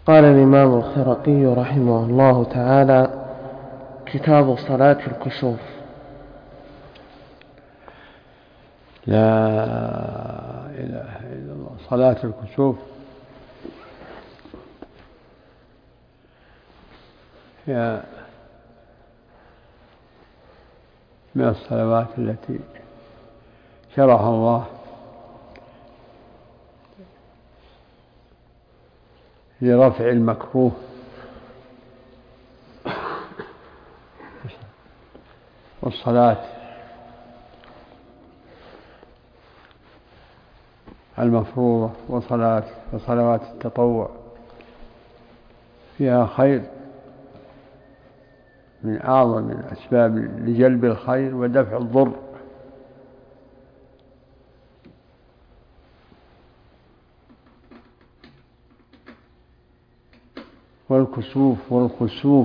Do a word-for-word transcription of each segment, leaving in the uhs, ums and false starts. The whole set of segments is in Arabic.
قال الإمام الخرقي رحمه الله تعالى: كتاب صلاة الكسوف. لا إله إلا الله. صلاة الكسوف هي من الصلوات التي شرعها الله لرفع المكروه والصلاة المفروضة وصلاة وصلوات التطوع فيها خير من أعظم الأسباب لجلب الخير ودفع الضر. والكسوف والخسوف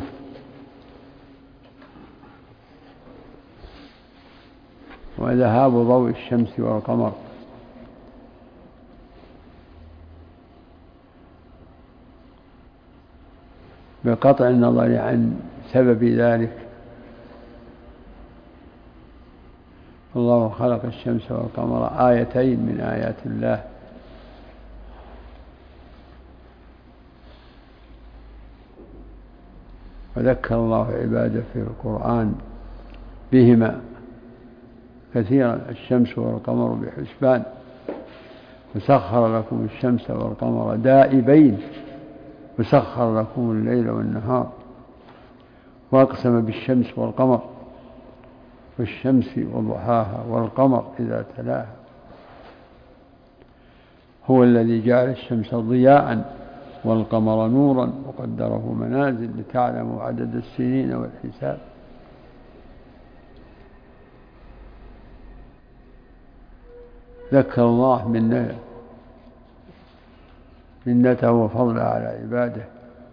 وذهاب ضوء الشمس والقمر، بقطع النظر عن سبب ذلك. الله خلق الشمس والقمر آيتين من آيات الله، وذكر الله عباده في القرآن بهما كثيرا: الشمس والقمر بحسبان، وسخر لكم الشمس والقمر دائبين، وسخر لكم الليل والنهار، وأقسم بالشمس والقمر والشمس وضحاها والقمر إذا تلاها، هو الذي جعل الشمس ضياء والقمر نورا وقدره منازل لتعلموا عدد السنين والحساب. ذكر الله منه منته وفضله على عباده،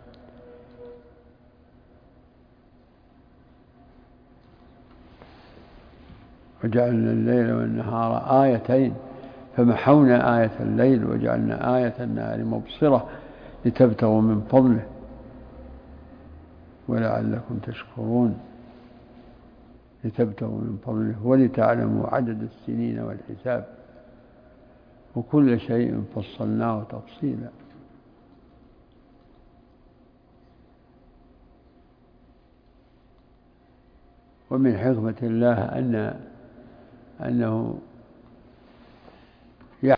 وجعلنا الليل والنهار آيتين فمحونا آية الليل وجعلنا آية النهار مبصرة لتبتغوا من فضله ولعلكم تشكرون، لتبتغوا من فضله ولتعلموا عدد السنين والحساب، وكل شيء فصلناه تفصيلا. ومن حكمة الله أن أنه يعلم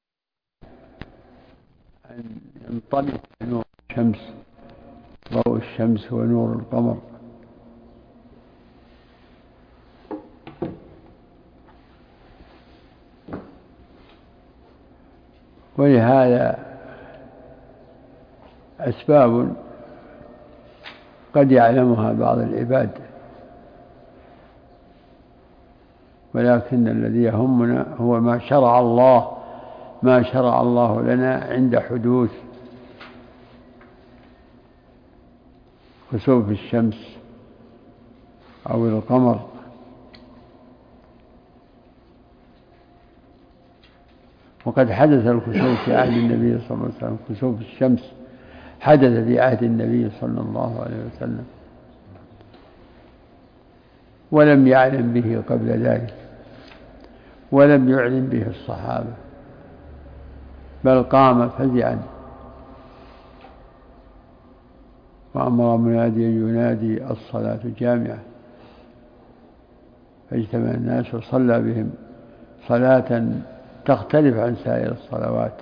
أن ينطلق نور الشمس ضوء الشمس ونور القمر، ولهذا أسباب قد يعلمها بعض العباد، ولكن الذي يهمنا هو ما شرع الله ما شرع الله لنا عند حدوث كسوف الشمس أو القمر. وقد حدث الكسوف في عهد النبي صلى الله عليه وسلم، كسوف الشمس حدث في عهد النبي صلى الله عليه وسلم، ولم يعلم به قبل ذلك، ولم يعلم به الصحابة، بل قام فزعا وأمر مناديا ينادي: الصلاة جامعة، فاجتمع الناس وصلى بهم صلاة تختلف عن سائر الصلوات،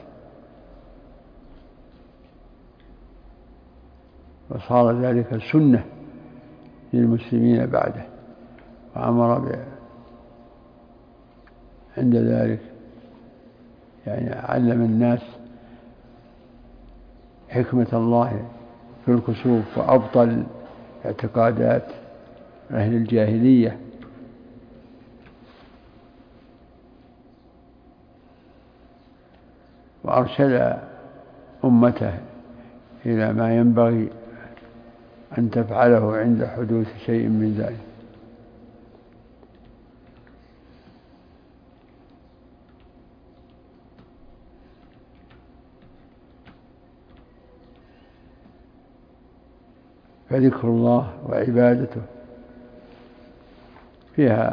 وصار ذلك سنة للمسلمين بعده. وأمر ب عند ذلك يعني علم الناس حكمة الله في الكسوف، وأبطل اعتقادات أهل الجاهلية، وأرشد أمته إلى ما ينبغي أن تفعله عند حدوث شيء من ذلك. فذكر الله وعبادته فيها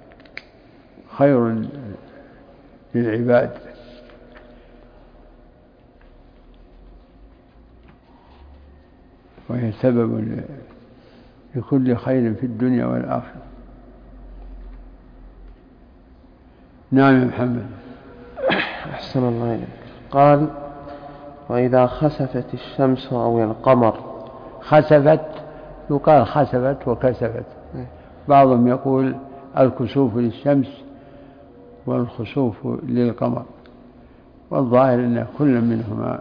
خير للعباد، وهي سبب لكل خير في الدنيا والآخرة. نعم يا محمد. أحسن الله إليك. قال: وإذا خسفت الشمس أو القمر. خسفت يقال خسفت وكسفت، بعضهم يقول الكسوف للشمس والخسوف للقمر، والظاهر أن كل منهما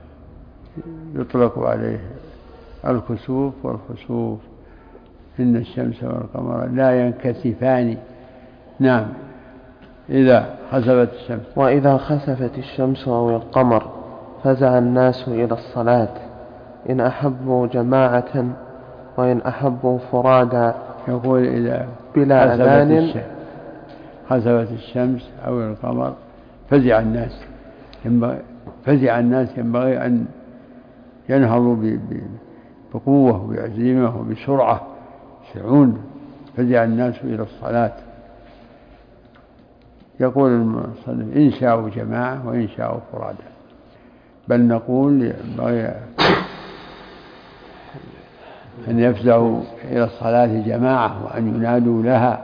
يطلق عليه الكسوف والخسوف، إن الشمس والقمر لا ينكسفان. نعم. إذا خسفت الشمس. وإذا خسفت الشمس أو القمر فزع الناس إلى الصلاة إن أحبوا جماعة وإن أحبوا فرادا. يقول إذا بلا أذان خسفت الشمس أو القمر فزع الناس، فزع الناس ينبغي أن ينهضوا بقوة وبعزيمة وبسرعة يسعون. فزع الناس إلى الصلاة. يقول المصنف إن شاءوا جماعة وإن شاءوا فرادا، بل نقول ينبغي أن يفزعوا إلى الصلاة جماعة وأن ينادوا لها،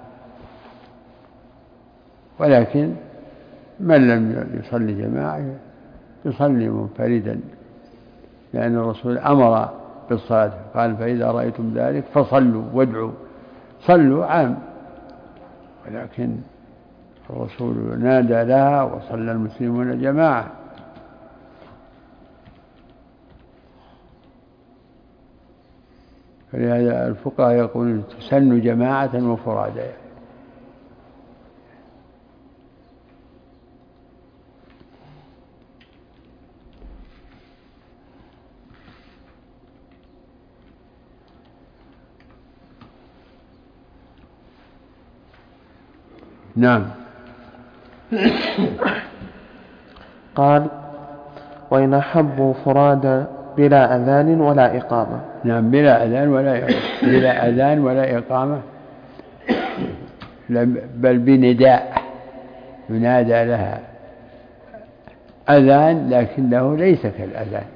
ولكن من لم يصلي جماعة يصلي منفردا، لأن الرسول أمر بالصلاة قال فإذا رأيتم ذلك فصلوا وادعوا. صلوا عام، ولكن الرسول نادى لها وصلى المسلمون جماعة. فلهذا الفقهاء يقولون تسن جماعة وفرادا. نعم. قال: وإن أحبوا فرادا بلا أذان ولا إقامة. نعم، بلا أذان ولا إقامة. بلا أذان ولا إقامة، بل بنداء ينادى لها أذان لكنه ليس كالأذان،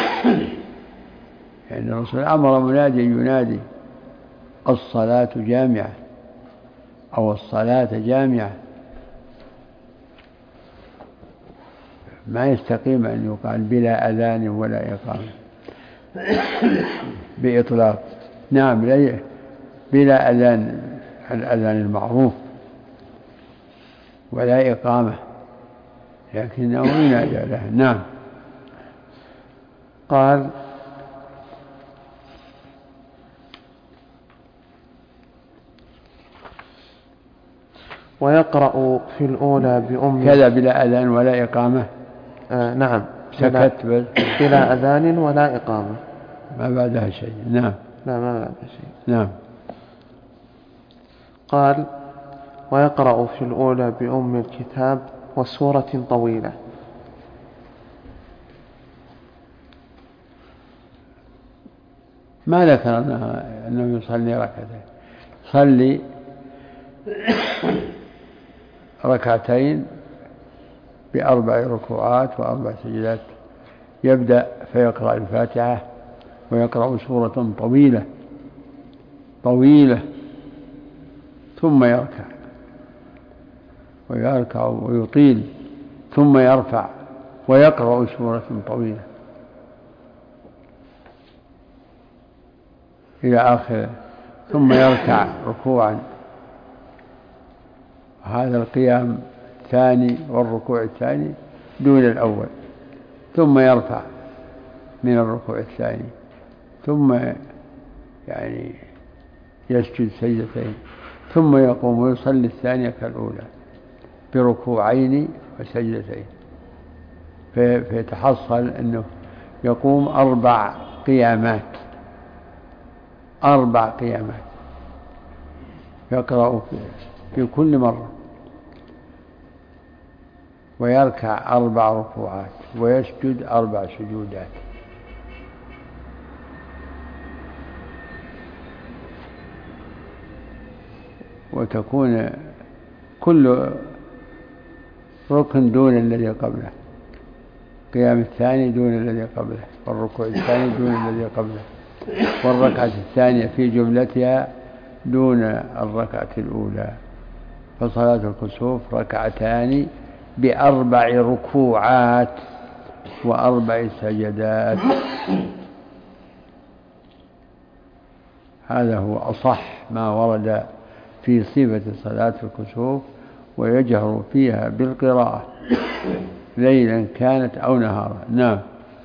يعني الرسول أمر منادي ينادي الصلاة جامعة أو الصلاة جامعة، ما يستقيم أن يقال بلا أذان ولا إقامة بإطلاق. نعم، بلا أذان الأذان المعروف ولا إقامة، لكنه ينادى لها. نعم. قال: ويقرأ في الأولى بأم كذا بلا أذان ولا إقامة. آه نعم، سكت بس. بلا أذان ولا إقامة، ما بعدها شيء. نعم. لا ما بعدها شيء. نعم. قال: ويقرأ في الأولى بأم الكتاب وسورة طويلة. ما ذكر أنه يصلي ركعتين، صلي ركعتين بأربع ركوعات وأربع سجدات. يبدأ فيقرأ الفاتحة ويقرأ سورة طويلة طويلة ثم يركع ويركع ويطيل ثم يرفع ويقرأ سورة طويلة إلى آخره، ثم يركع ركوعا. هذا القيام الثاني والركوع الثاني دون الأول، ثم يرفع من الركوع الثاني، ثم يعني يسجد سجدتين، ثم يقوم ويصلي الثانية كالأولى بركوعين وسجدتين، فيتحصل أنه يقوم أربع قيامات أربع قيامات يقرأ في كل مرة، ويركع أربع ركوعات ويسجد أربع سجودات. وتكون كل ركن دون الذي قبله، القيام الثاني دون الذي قبله، والركوع الثاني دون الذي قبله، والركعة الثانية في جملتها دون الركعة الأولى. فصلاة الكسوف ركعتان بأربع ركوعات وأربع سجدات. هذا هو أصح ما ورد في صفة صلاة الكسوف، ويجهر فيها بالقراءة ليلا كانت أو نهارا. نعم.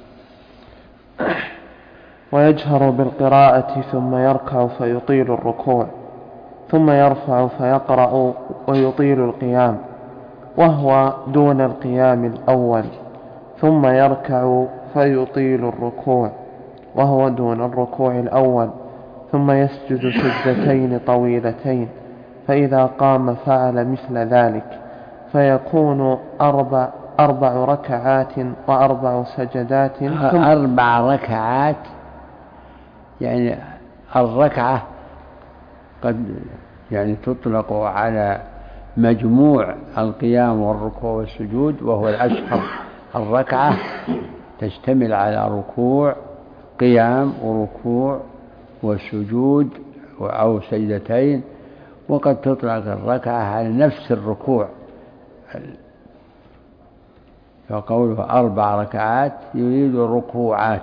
ويجهر بالقراءة ثم يركع فيطيل الركوع، ثم يرفع فيقرأ ويطيل القيام وهو دون القيام الأول، ثم يركع فيطيل الركوع وهو دون الركوع الأول، ثم يسجد سجدتين طويلتين، فإذا قام فعل مثل ذلك، فيكون أربع, أربع ركعات وأربع سجدات. ثم أربع ركعات يعني الركعة قد يعني تطلق على مجموع القيام والركوع والسجود، وهو الأشهر. الركعة تشتمل على ركوع قيام وركوع وسجود أو سجدتين، وقد تطلق الركعة على نفس الركوع، فقوله أربع ركعات يريد الركوعات.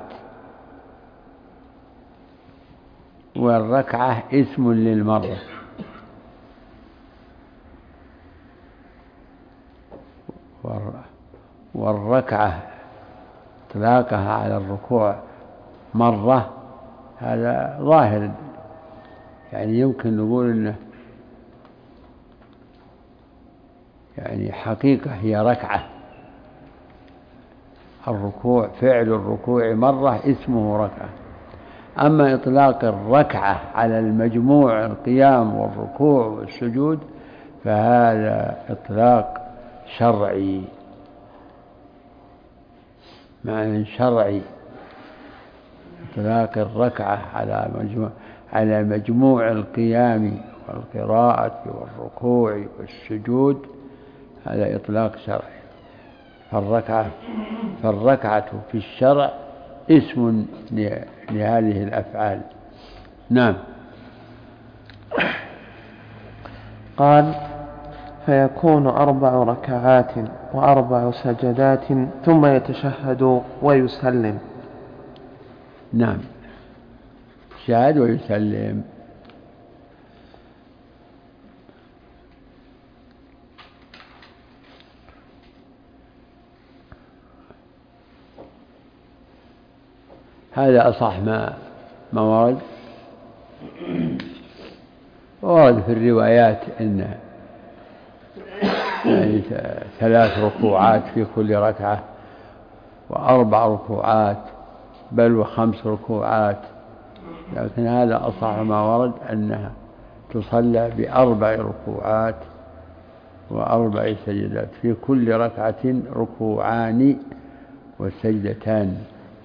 والركعة اسم للمرة، والركعة اطلاقها على الركوع مرة هذا ظاهر، يعني يمكن نقول إنه يعني حقيقة هي ركعة. الركوع فعل الركوع مرة اسمه ركعة. أما إطلاق الركعة على المجموع القيام والركوع والسجود فهذا إطلاق شرعي، معنى شرعي. إطلاق الركعة على مجموع على مجموع القيام والقراءة والركوع والسجود هذا إطلاق شرعي. فالركعة فالركعة في الشرع اسم لهذه الأفعال. نعم. قال: فيكون أربع ركعات وأربع سجدات ثم يتشهد ويسلم. نعم، شهد ويسلم. هذا أصح ما ما ورد. ورد في الروايات إن يعني ثلاث ركوعات في كل ركعة، وأربع ركوعات، بل وخمس ركوعات، لكن هذا أصح ما ورد أنها تصلى بأربع ركوعات وأربع سجدات، في كل ركعة ركوعان والسجدتان.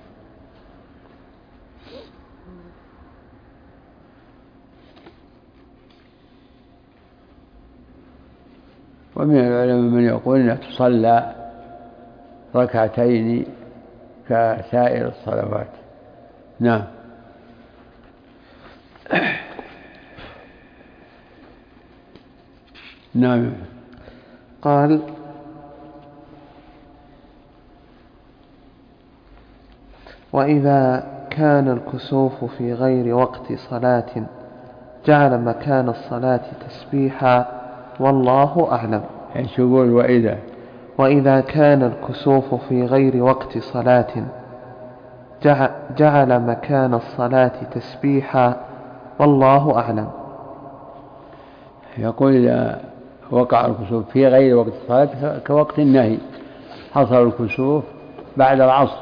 ومن العلماء من يقول أنها تصلى ركعتين كسائر الصلوات. نعم. نعم. قال: وإذا كان الكسوف في غير وقت صلاة جعل مكان الصلاة تسبيحا، والله أعلم. ايش يقول؟ وإذا وإذا كان الكسوف في غير وقت صلاة جعل مكان الصلاة تسبيحا، والله أعلم. يقول إذا وقع الكسوف في غير وقت الصلاة كوقت النهي، حصل الكسوف بعد العصر،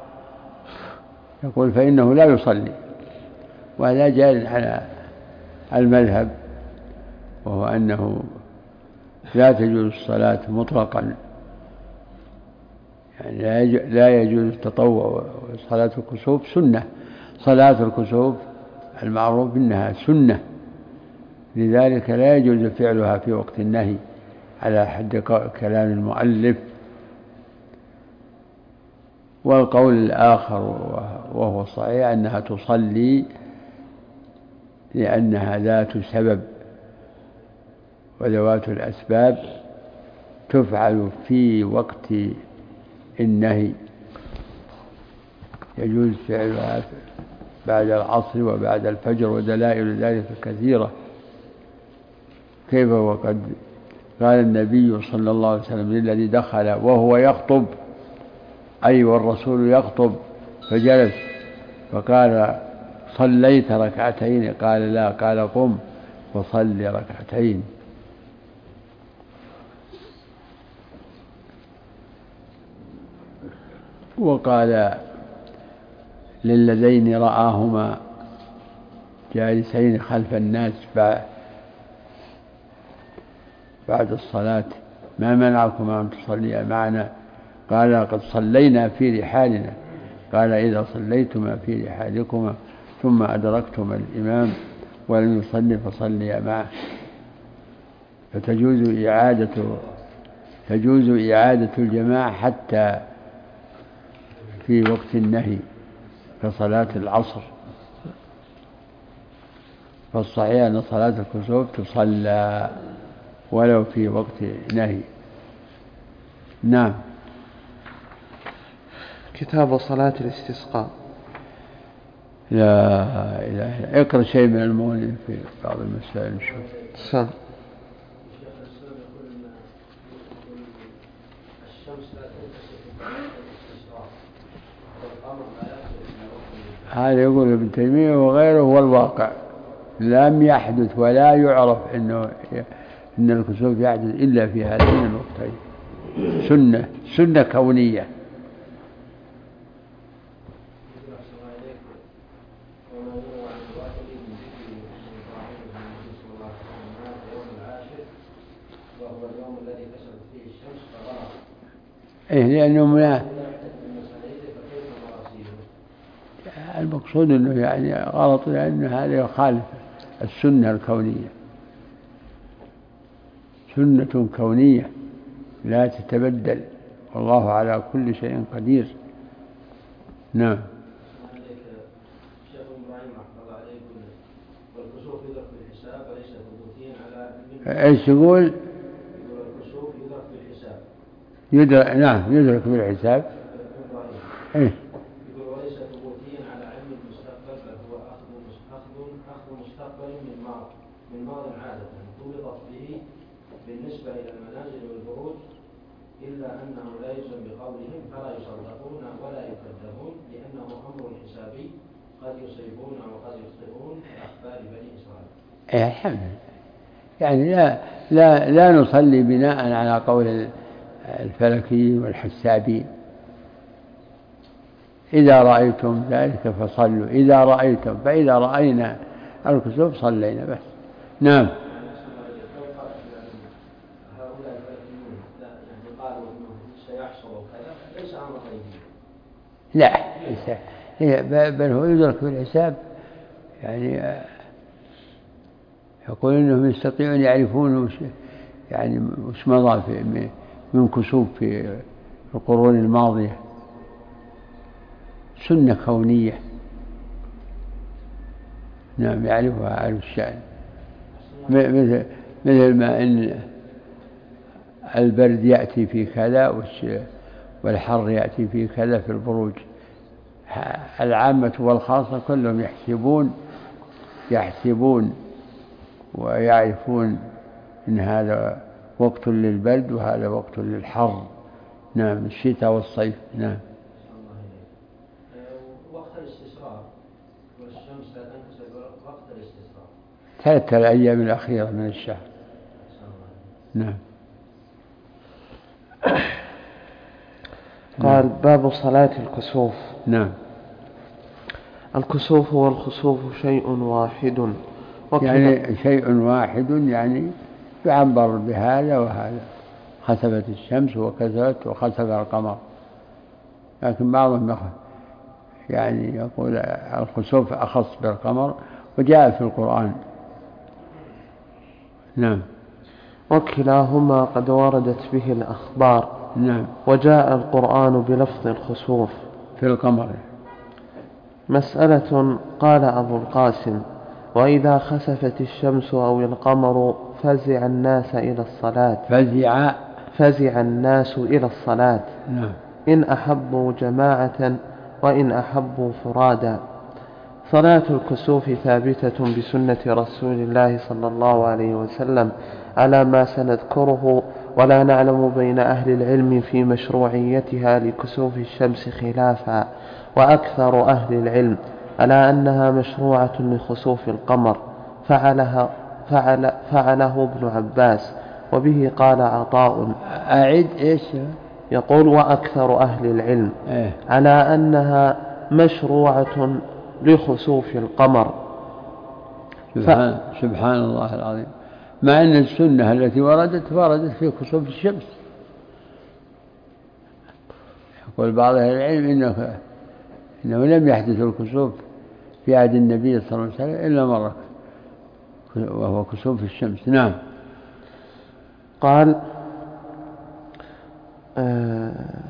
يقول فإنه لا يصلي. وهذا جار على المذهب، وهو أنه لا تجوز الصلاة مطلقا، يعني لا يجوز التطوع. صلاة الكسوف سنة، صلاة الكسوف المعروف إنها سنة، لذلك لا يجوز فعلها في وقت النهي على حد كلام المؤلف. والقول الآخر وهو صحيح أنها تصلي لأنها ذات سبب، وذوات الأسباب تفعل في وقت النهي، يجوز فعلها بعد العصر وبعد الفجر، ودلائل ذلك كثيرة. كيف وقد قال النبي صلى الله عليه وسلم للذي دخل وهو يخطب، أي والرسول يخطب، فجلس فقال صليت ركعتين؟ قال لا، قال قم وصل ركعتين. وقال للذين رآهما جالسين خلف الناس بعد الصلاة ما منعكما أن تصليا معنا؟ قال قد صلينا في رحالنا. قال إذا صليتما في رحالكما ثم أدركتما الإمام ولم يصلي فصليا معه. فتجوز إعادة تجوز إعادة الجماعة حتى في وقت النهي كصلاة العصر. فالصحيح أن صلاة الكسوف تصلى ولو في وقت نهي. نعم. كتاب صلاة الاستسقاء. لا إله إلا اقرأ شيء من المغني في بعض المسائل نشوف. سم. هذا يقول ابن تيمية وغيره هو الواقع، لم يحدث ولا يعرف إنه إن الكسوف يحدث إلا في هذين الوقتين. سنة سنة كونية. إيه لأنه لا المقصود أنه يعني غلط، لأن هذا يخالف السنة الكونية. سنة كونية لا تتبدل، والله على كل شيء قدير. نعم. ايش يقول؟ الكسوف يدرك بالحساب. يدرك نعم يدرك بالحساب. ايه يقول وليس ثبوتيا على علم المستقبل، بل هو اخذ اخذ اخذ مستقبل من ماض من ماض عادة ضبطت به بالنسبة إلى المنازل والبروج، إلا أنه لا يلزم بقولهم فلا يصدقون ولا يكذبون، لأنه أمر حسابي قد يصيبون وقد يخطئون كأخبار بني إسرائيل. الحمد لله. يعني لا لا لا نصلي بناء على قول الفلكيين والحسابين. إذا رأيتم ذلك فصلوا، إذا رأيتم، فإذا رأينا الكسوف صلينا بس. نعم. لا بل هو يدرك بالحساب. يعني يقول إنهم يستطيعون يعرفون وش يعني وش مضى في من كسوف في القرون الماضية. سنة كونية. نعم يعرفها أهل الشأن. مثل مثل ما إن البرد يأتي في كذا والحر يأتي في كذا في البروج. العامة والخاصة كلهم يحسبون يحسبون ويعرفون إن هذا وقت للبرد وهذا وقت للحر. نعم الشتاء والصيف. نعم. وقت الاستسقاء والشمس لا تنكسر وقت الاستسقاء ثلاثة الأيام الأخيرة من الشهر. نعم. قال باب صلاة الكسوف. نعم. الكسوف والخسوف شيء واحد. يعني شيء واحد يعني يعبر بهذا وهذا. خسفت الشمس وكسفت وخسف القمر. لكن بعضهم يعني يقول الخسوف أخص بالقمر، وجاء في القرآن نعم. وكلاهما قد وردت به الأخبار. نعم. وجاء القرآن بلفظ الخسوف في القمر. مسألة. قال أبو القاسم: وإذا خسفت الشمس أو القمر فزع الناس إلى الصلاة فزع فزع الناس إلى الصلاة نعم. إن أحبوا جماعة وإن أحبوا فرادا. صلاة الكسوف ثابتة بسنة رسول الله صلى الله عليه وسلم على ما سنذكره، ولا نعلم بين أهل العلم في مشروعيتها لكسوف الشمس خلافا، وأكثر أهل العلم على أنها مشروعة لخسوف القمر، فعلها فعل فعله ابن عباس، وبه قال عطاء. أعد إيش؟ يقول: وأكثر أهل العلم إيه؟ على أنها مشروعة لخسوف القمر. سبحان, ف... سبحان الله العظيم. مع أن السنة التي وردت وردت في كسوف الشمس. يقول بعض أهل العلم إنه, إنه لم يحدث الكسوف في عهد النبي صلى الله عليه وسلم إلا مرة، وهو كسوف الشمس. نعم. قال: آه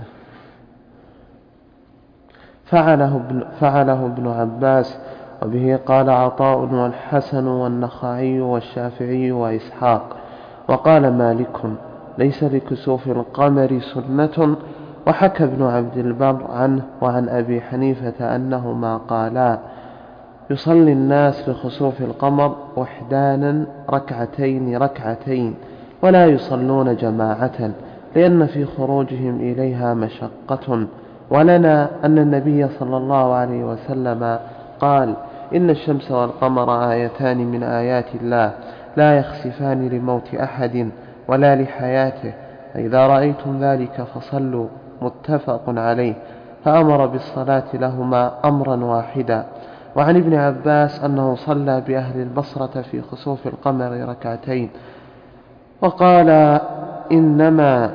فعله ابن, فعله ابن عباس، وبه قال عطاء والحسن والنخعي والشافعي وإسحاق. وقال مالك: ليس لكسوف القمر سنة. وحكى ابن عبد البر عنه وعن أبي حنيفة أنهما قالا: يصلي الناس لخسوف القمر وحدانا ركعتين ركعتين، ولا يصلون جماعة، لأن في خروجهم إليها مشقة. ولنا أن النبي صلى الله عليه وسلم قال: إن الشمس والقمر آيتان من آيات الله لا يخسفان لموت أحد ولا لحياته، فإذا رأيتم ذلك فصلوا. متفق عليه. فأمر بالصلاة لهما أمرا واحدا. وعن ابن عباس أنه صلى بأهل البصرة في خسوف القمر ركعتين، وقال: إنما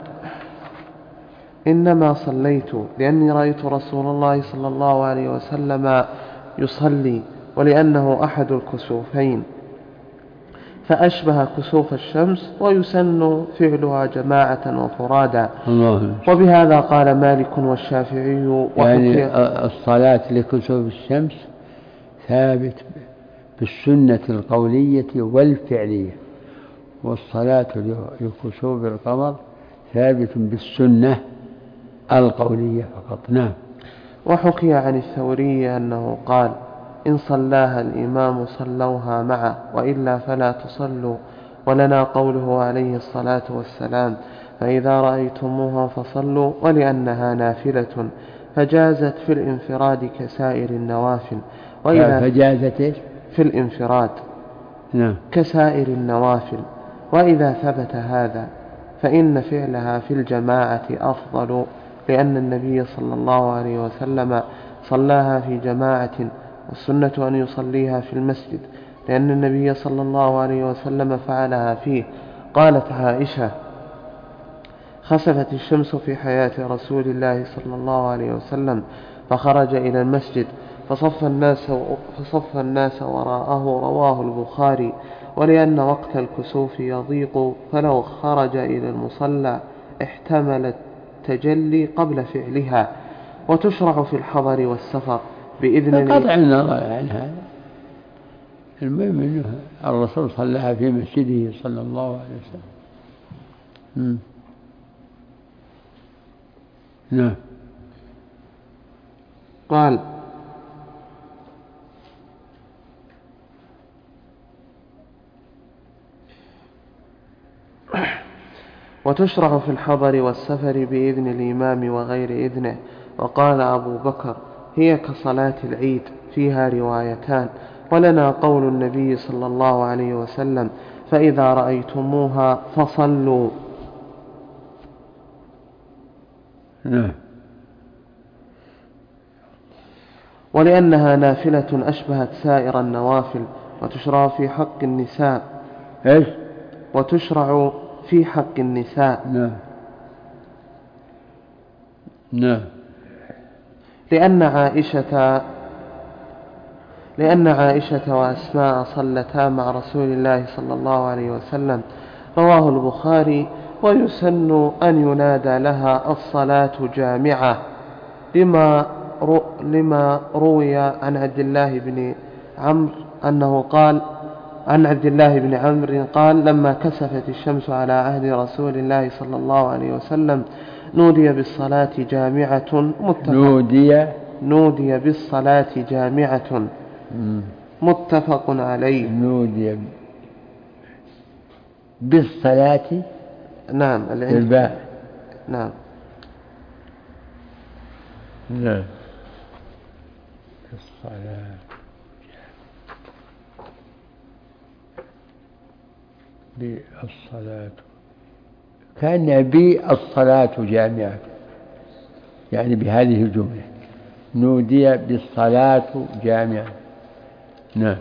إنما صليت لأني رأيت رسول الله صلى الله عليه وسلم يصلي، ولأنه أحد الكسوفين فأشبه كسوف الشمس، ويسن فعلها جماعة وفرادا. وبهذا قال مالك والشافعي. يعني الصلاة لكسوف الشمس ثابت بالسنة القولية والفعلية، والصلاة لكسوف القمر ثابت بالسنة القولية فقط. نعم. وحكي عن الثوري أنه قال: إن صلاها الإمام صلوها معه، وإلا فلا تصلوا. ولنا قوله عليه الصلاة والسلام: فإذا رأيتموها فصلوا، ولأنها نافلة فجازت في الانفراد كسائر النوافل. وإذا فجازت في الانفراد نعم كسائر النوافل. وإذا ثبت هذا فإن فعلها في الجماعة أفضل، لأن النبي صلى الله عليه وسلم صلاها في جماعة، والسنة أن يصليها في المسجد، لأن النبي صلى الله عليه وسلم فعلها فيه. قالت عائشة: خسفت الشمس في حياة رسول الله صلى الله عليه وسلم فخرج إلى المسجد فصف الناس, فصف الناس وراءه. رواه البخاري. ولأن وقت الكسوف يضيق، فلو خرج إلى المصلى احتمل التجلي قبل فعلها. وتشرع في الحضر والسفر بإذن قطع النظر عن هذا. المهم أنه الرسول صلىها في مسجده صلى الله عليه وسلم. نعم. قال: وتشرع في الحضر والسفر بإذن الإمام وغير إذنه. وقال أبو بكر: هي كصلاة العيد، فيها روايتان. ولنا قول النبي صلى الله عليه وسلم: فإذا رأيتموها فصلوا. نعم. ولأنها نافلة أشبهت سائر النوافل. وتشرع في حق النساء إيش؟ وتشرع في حق النساء. نعم. نعم. لأن عائشة لأن عائشة وأسماء صلتا مع رسول الله صلى الله عليه وسلم. رواه البخاري. ويسن أن ينادى لها الصلاة جامعة لما لما روي عن عبد الله بن عمرو أنه قال عن عبد الله بن عمرو قال لما كسفت الشمس على عهد رسول الله صلى الله عليه وسلم نودي بالصلاة جامعة متفق نودي نودي بالصلاة جامعة متفق عليه. نودي بالصلاة نعم الباء نعم نعم بالصلاة بالصلاة كان بالصلاة جامعة يعني بهذه الجملة نودي بالصلاة جامعة. نعم.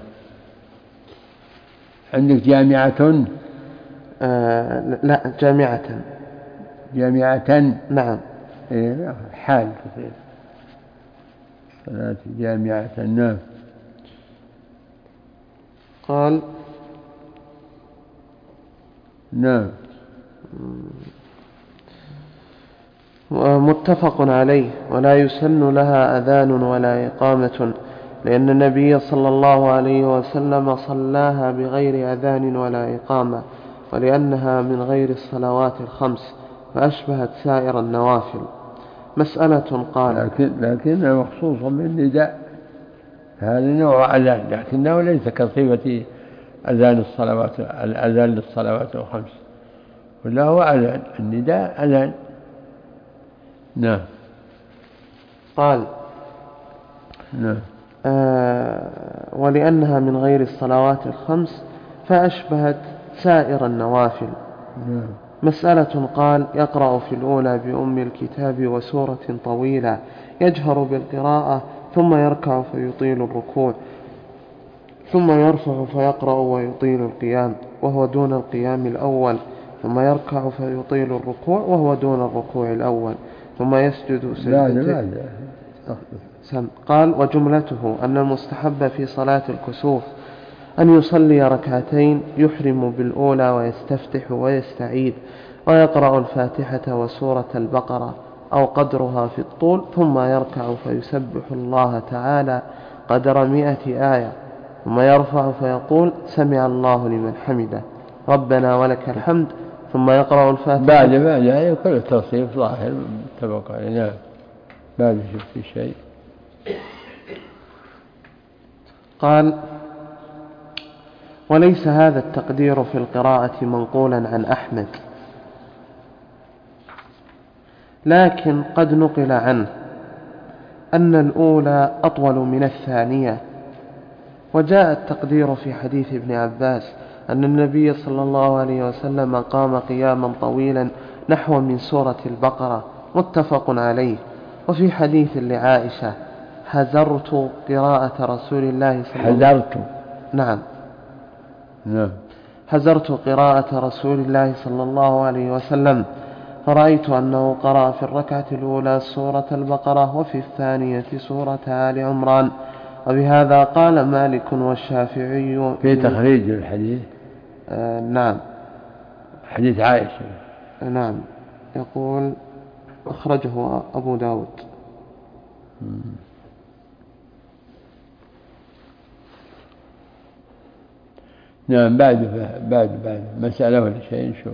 عندك جامعة؟ آه لا جامعة. جامعة نعم. إيه حال كثير. صلاة جامعة. نعم. قال نعم. متفق عليه. ولا يسن لها أذان ولا إقامة لأن النبي صلى الله عليه وسلم صلاها بغير أذان ولا إقامة ولأنها من غير الصلوات الخمس فأشبهت سائر النوافل. مسألة. قال لكن لكنها مخصوصة بالنداء هذا نوع أذان لكنه ليس كصفة أذان الصلوات الأذان للصلوات الخمس ولا هو أذان النداء أذان. نعم. قال نعم. آه ولأنها من غير الصلوات الخمس فأشبهت سائر النوافل. نعم. مسألة. قال يقرأ في الأولى بأم الكتاب وسورة طويلة يجهر بالقراءة ثم يركع فيطيل الركوع ثم يرفع فيقرأ ويطيل القيام وهو دون القيام الأول ثم يركع فيطيل الركوع وهو دون الركوع الأول ثم يسجد سجدتين. قال وجملته أن المستحب في صلاة الكسوف أن يصلي ركعتين يحرم بالأولى ويستفتح ويستعيد ويقرأ الفاتحة وسورة البقرة أو قدرها في الطول ثم يركع فيسبح الله تعالى قدر مئة آية ثم يرفع فيقول سمع الله لمن حمده ربنا ولك الحمد ثم يقرأ الفاتحة. بعد بعد يعني كل التصريف ظاهر متفق عليه. نعم. بعد شفت شيء. قال وليس هذا التقدير في القراءة منقولا عن أحمد لكن قد نقل عنه أن الأولى أطول من الثانية. وجاء التقدير في حديث ابن عباس أن النبي صلى الله عليه وسلم قام قياما طويلا نحو من سورة البقرة متفق عليه. وفي حديث لعائشة حذرت قراءة رسول الله صلى الله عليه وسلم. نعم. نعم. حذرت قراءة رسول الله صلى الله عليه وسلم فرأيت أنه قرأ في الركعة الأولى سورة البقرة وفي الثانية سورة آل عمران. وبهذا قال مالك والشافعي في تخريج الحديث. آه نعم. حديث عائشة. نعم. يقول أخرجه أبو داود. نعم. بعد بعد بعد مسألة ولا شيء نشوف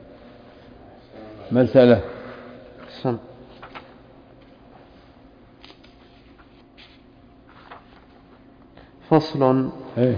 مسألة. سم. فصل. ايه.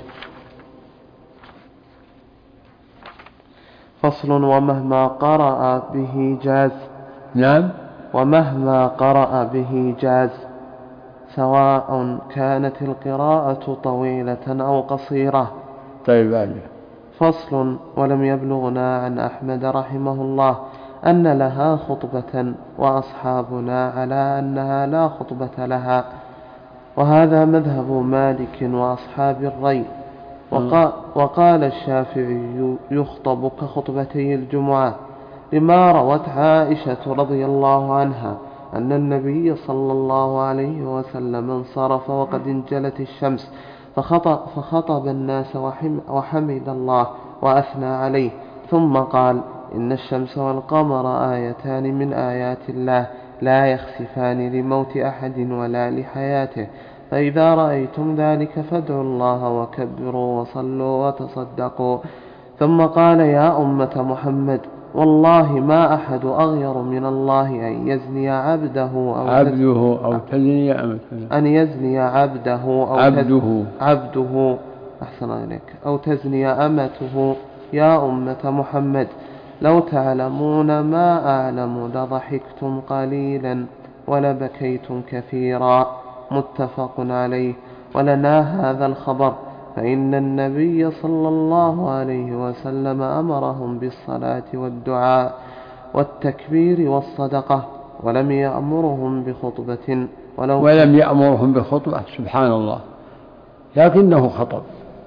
فصل ومهما قرأ به جاز. نعم. ومهما قرأ به جاز سواء كانت القراءة طويلة أو قصيرة. طيب بعد. فصل ولم يبلغنا عن أحمد رحمه الله أن لها خطبة وأصحابنا على أنها لا خطبة لها وهذا مذهب مالك وأصحاب الري. وقال, وقال الشافعي يخطب كخطبتي الجمعة لما روت عائشة رضي الله عنها أن النبي صلى الله عليه وسلم انصرف وقد انجلت الشمس فخطب, فخطب الناس وحمد الله وأثنى عليه، ثم قال: إن الشمس والقمر آيتان من آيات الله لا يخسفان لموت أحد ولا لحياته، فإذا رأيتم ذلك فادعوا الله وكبروا وصلوا وتصدقوا. ثم قال: يا أمة محمد، والله ما أحد أغير من الله أن يزني عبده أو, عبده أو تزني أمته أن يزني عبده أو عبده عبده أحسن إليك أو تزني أمته. يا أمة محمد، لو تعلمون ما أعلم لضحكتم قليلا ولبكيتم كثيرا. متفق عليه. ولنا هذا الخبر، فإن النبي صلى الله عليه وسلم أمرهم بالصلاة والدعاء والتكبير والصدقة، ولم يأمرهم بخطبة ولو ولم يأمرهم بخطبة سبحان الله، لكنه خطب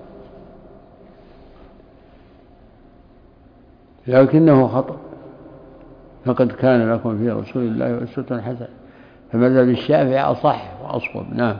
لكنه خطب لقد كان لكم في رسول الله أسوة حسنة. فمذهب الشافعي أصح وأصوب. نعم.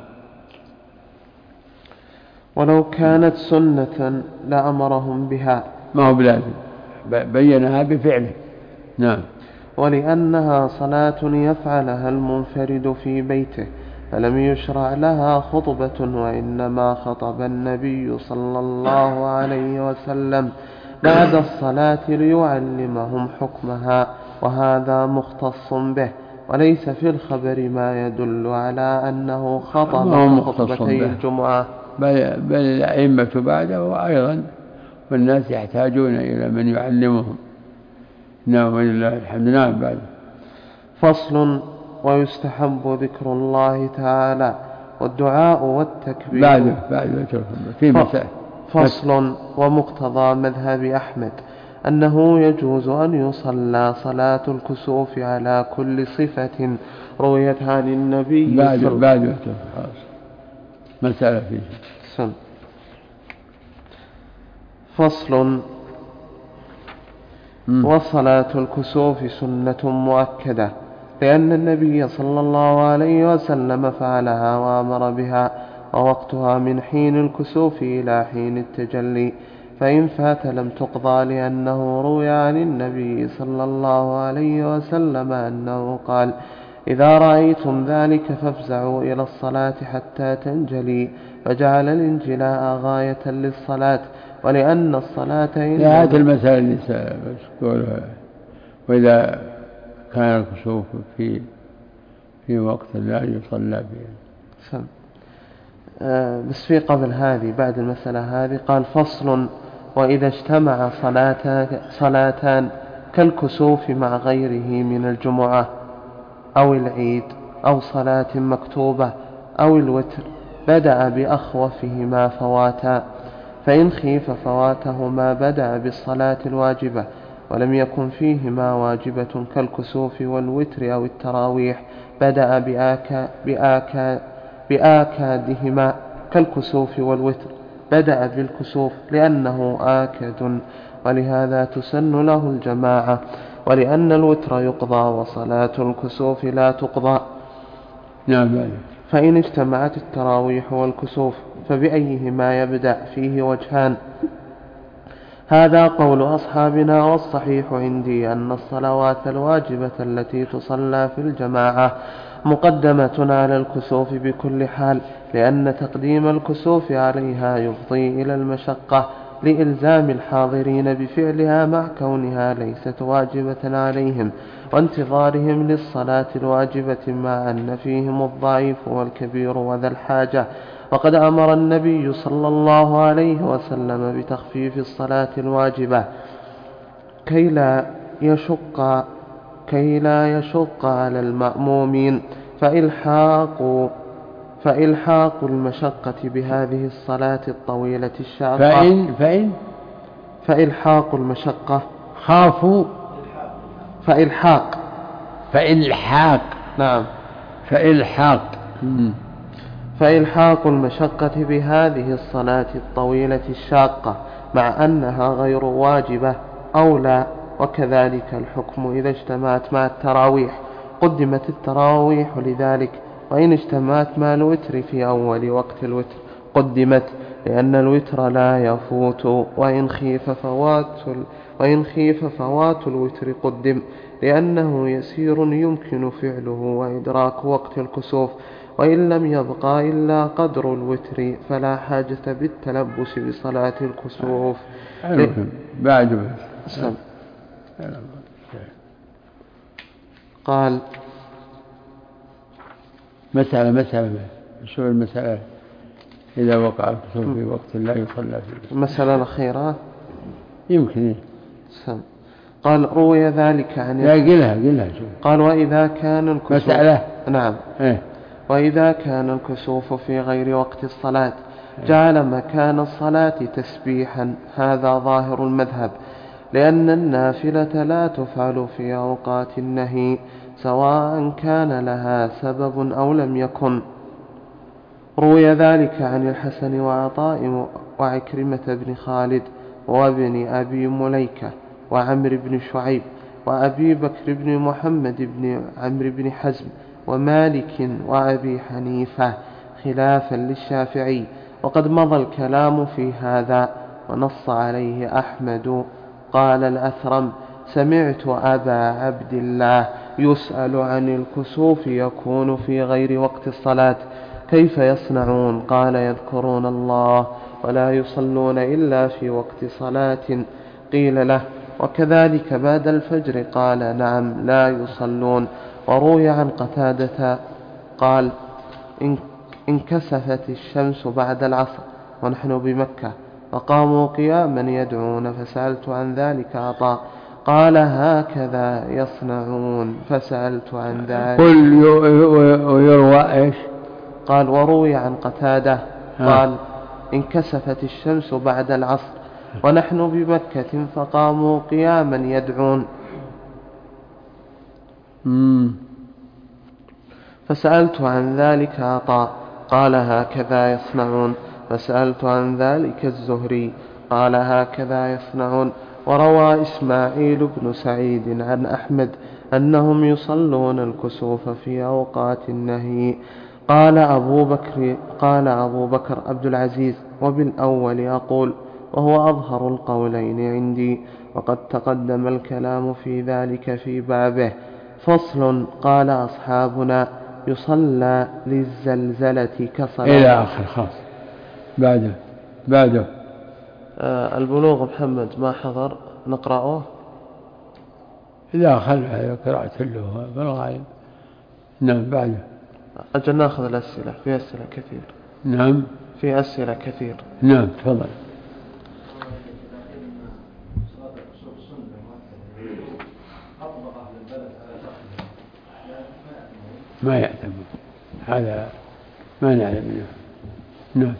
ولو كانت سنة لأمرهم بها، ما هو بلازم، بينها بفعله. نعم. ولأنها صلاة يفعلها المنفرد في بيته، فلم يشرع لها خطبة، وإنما خطب النبي صلى الله عليه وسلم بعد الصلاة ليعلمهم حكمها، وهذا مختص به، وليس في الخبر ما يدل على أنه خطب خطبتي الجمعة، بل, بل الأئمة بعده وأيضا والناس يحتاجون إلى من يعلمهم. نعم ولله الحمد. نعم. بعد. فصل. ويستحب ذكر الله تعالى والدعاء والتكبير. بعد بعد في مسائل. فصل. ومقتضى مذهب أحمد أنه يجوز أن يصلى صلاة الكسوف على كل صفة رويت عن النبي. بعد بعد مسألة فيه. سن. فصل. وصلاة الكسوف سنة مؤكدة، لأن النبي صلى الله عليه وسلم فعلها وأمر بها، ووقتها من حين الكسوف إلى حين التجلي، فإن فات لم تقضى، لأنه روي عن النبي صلى الله عليه وسلم أنه قال: إذا رأيتم ذلك فافزعوا إلى الصلاة حتى تنجلي، فجعل الانجلاء غاية للصلاة، ولأن الصلاة هذه المسألة اللي سأقولها. وإذا كان الكسوف في في وقت لا يصلى فيه. آه بس في قبل هذه بعد المسألة هذه قال: فصل. وإذا اجتمع صلاتان, صلاتان كالكسوف مع غيره من الجمعة أو العيد أو صلاة مكتوبة أو الوتر، بدأ بأخوفهما فواتا، فإن خيف فواتهما بدأ بالصلاة الواجبة، ولم يكن فيهما واجبة كالكسوف والوتر أو التراويح، بدأ بآكا بآكا بآكادهما كالكسوف والوتر، بدأ بالكسوف لأنه آكد، ولهذا تسن له الجماعة، ولأن الوتر يقضى وصلاة الكسوف لا تقضى. نعم. فإن اجتمعت التراويح والكسوف فبأيهما يبدأ فيه وجهان، هذا قول أصحابنا، والصحيح عندي أن الصلوات الواجبة التي تصلى في الجماعة مقدمة على الكسوف بكل حال، لأن تقديم الكسوف عليها يفضي إلى المشقة لإلزام الحاضرين بفعلها مع كونها ليست واجبة عليهم، وانتظارهم للصلاة الواجبة مع أن فيهم الضعيف والكبير وذا الحاجة. وقد أمر النبي صلى الله عليه وسلم بتخفيف الصلاة الواجبة كي لا يشق كي لا يشق على المأمومين، فإلحاق فإلحاق المشقة بهذه الصلاة الطويلة الشاقة فإن فإن فإلحاق المشقة خافوا فإلحاق فإلحاق نعم فإلحاق فإلحاق المشقة بهذه الصلاة الطويلة الشاقة مع أنها غير واجبة أولى، وكذلك الحكم إذا اجتمعت مع التراويح، قدمت التراويح لذلك. وإن اجتمعت مع الوتر في أول وقت الوتر قدمت، لأن الوتر لا يفوت. وإن خيف فوات وإن خيف فوات الوتر قدم، لأنه يسير يمكن فعله وإدراك وقت الكسوف. وإن لم يبقى إلا قدر الوتر فلا حاجة بالتلبس بصلاة الكسوف. بعد قال مسألة مسألة شو المسألة إذا وقع الكسوف في وقت لا يصلى فيه؟ المسألة الأخيرة يمكن. سم. قال روي ذلك عن لا قلها قلها شو. قال وإذا كان الكسوف مسألة نعم إيه؟ وإذا كان الكسوف في غير وقت الصلاة جعل مكان الصلاة تسبيحا. هذا ظاهر المذهب، لأن النافلة لا تفعل في أوقات النهي سواء كان لها سبب أو لم يكن. روي ذلك عن الحسن وعطاء وعكرمة بن خالد وابن أبي مليكة وعمر بن شعيب وأبي بكر بن محمد بن عمرو بن حزم ومالك وأبي حنيفة خلافا للشافعي. وقد مضى الكلام في هذا ونص عليه أحمد. قال الأثرم سمعت أبا عبد الله يسأل عن الكسوف يكون في غير وقت الصلاة كيف يصنعون؟ قال يذكرون الله ولا يصلون إلا في وقت صلاة. قيل له وكذلك بعد الفجر؟ قال نعم لا يصلون. وروي عن قتادة قال انكسفت الشمس بعد العصر ونحن بمكة فقاموا قياما يدعون فسألت عن ذلك عطاء قال هكذا يصنعون فسألت عن ذلك. قل ويروى إيش؟ قال وروي عن قتادة قال انكسفت الشمس بعد العصر ونحن بمكة فقاموا قياما يدعون فسألت عن ذلك عطاء قال هكذا يصنعون فسألت عن ذلك الزهري قال هكذا يصنعون. وروى إسماعيل بن سعيد عن أحمد أنهم يصلون الكسوف في أوقات النهي. قال أبو بكر قال أبو بكر عبد العزيز وبالأول أقول وهو أظهر القولين عندي، وقد تقدم الكلام في ذلك في بابه. فصل. قال أصحابنا يصلى للزلزلة كصلاة إلى آخر خاص بعده بعده آه البلوغ محمد ما حضر نقرأه إذا خلف قراءة له بالغالب. نعم بعده أجل ناخذ الأسئلة في أسئلة كثير. نعم في أسئلة كثير. نعم تفضل. ما يعتبر هذا ما نعلم منه. نعم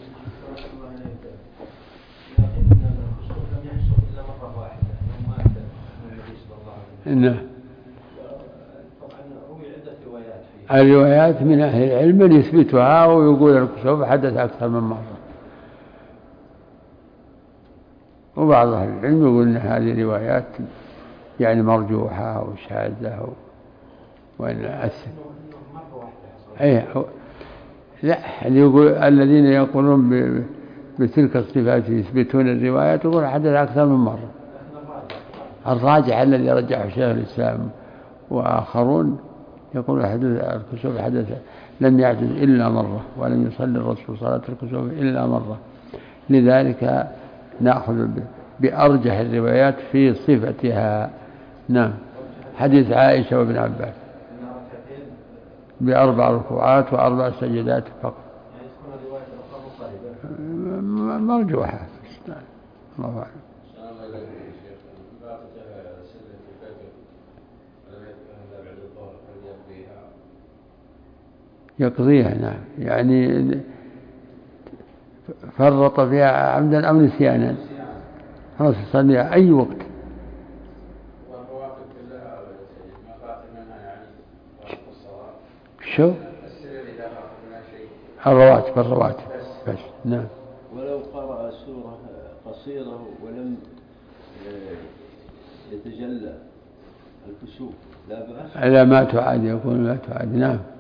نعم الروايات من أهل العلم من يثبتها ويقول الكسوف حدث أكثر من مرة، وبعض أهل العلم يقول أن هذه روايات يعني مرجوحة وشاذة وإن أسف أيه لا اللي يقول الذين يقولون بتلك الصفات يثبتون الروايات يقول حدث أكثر من مرة. الراجح الذي رجحه شيخ الإسلام وآخرون يقول حدث الكسوف حدث لم يحدث إلا مرة ولم يصلي الرسول صلاة الكسوف إلا مرة. لذلك نأخذ بأرجح الروايات في صفتها. نعم حديث عائشة وابن عباس بأربع ركوعات وأربع سجدات فقط مرجوحة. الله أعلم. يقضيها نعم يعني فرط فيها عمدا أو نسيانا خلاص يصليها أي وقت. شو الرواتب الرواتب بس. نعم ولو قرأ سورة قصيرة ولم يتجلى الكسوف لا بأس؟ لا ما تعاد، يقول لا تعاد. نعم.